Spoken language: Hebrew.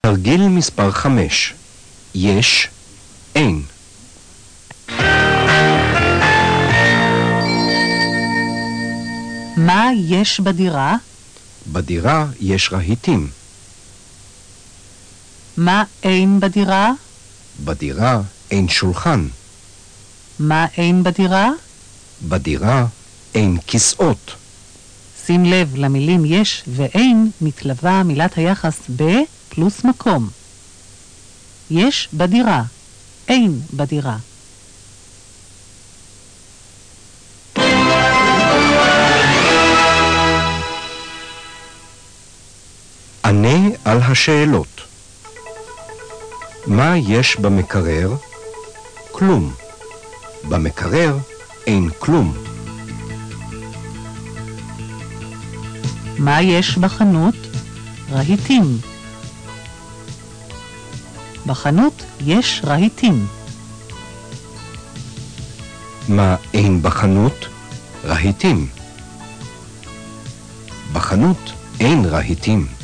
תרגיל מספר 5. יש, אין. מה יש בדירה? בדירה יש רהיטים. מה אין בדירה? בדירה אין שולחן. מה אין בדירה? בדירה אין כיסאות. שים לב, למילים יש ואין מתלווה מילת היחס ב פלוס מקום. יש בדירה, אין בדירה. ענה על השאלות. מה יש במקרר? כלום. במקרר אין כלום. מה יש בחנות? רהיטים. בחנות יש רהיטים. מה אין בחנות? רהיטים. בחנות אין רהיטים.